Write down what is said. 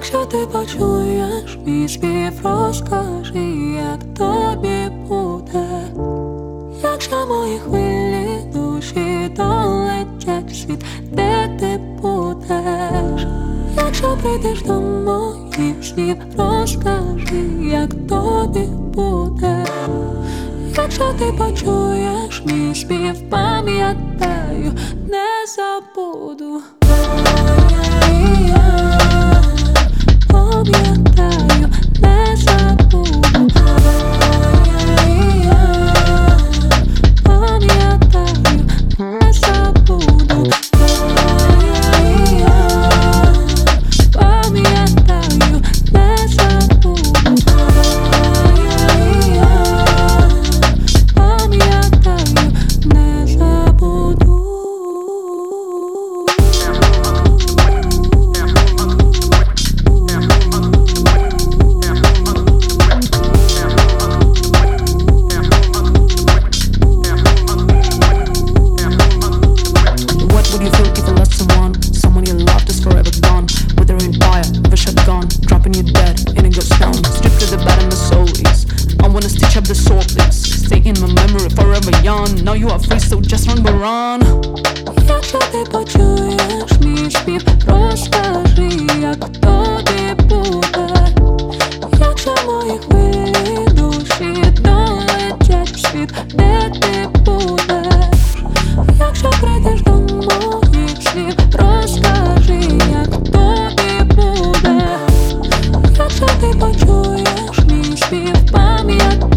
Якщо ти почуєш мій спів, розкажи, як тобі буде. Якщо мої хвилі душі долетять в світ, де ти будеш? Якщо прийдеш до моїх снів, розкажи, як тобі буде. Якщо ти почуєш мій спів, пам'ятаю, не забуду. Пам'ятаю, не забуду. Пам'ятаю, не забуду. Пам'ятаю, не забуду. Пам'ятаю, не забуду. What would you feel if you lost someone you loved is forever gone? Withering fire, of a shotgun, dropping you dead in a ghost town. Stripped to the bed and the soul is. I wanna stitch up the soul, please. Stay in my memory forever young. Now you are free, so just run, but run. Якщо ти почуєш мій спів, розкажи, як тобі буде. Якщо мої хвилі душі долетять в світ, де ти будеш? Якщо прийдеш до моїх слів, розкажи, як тобі буде. Якщо ти почуєш мій спів, пам'ятай.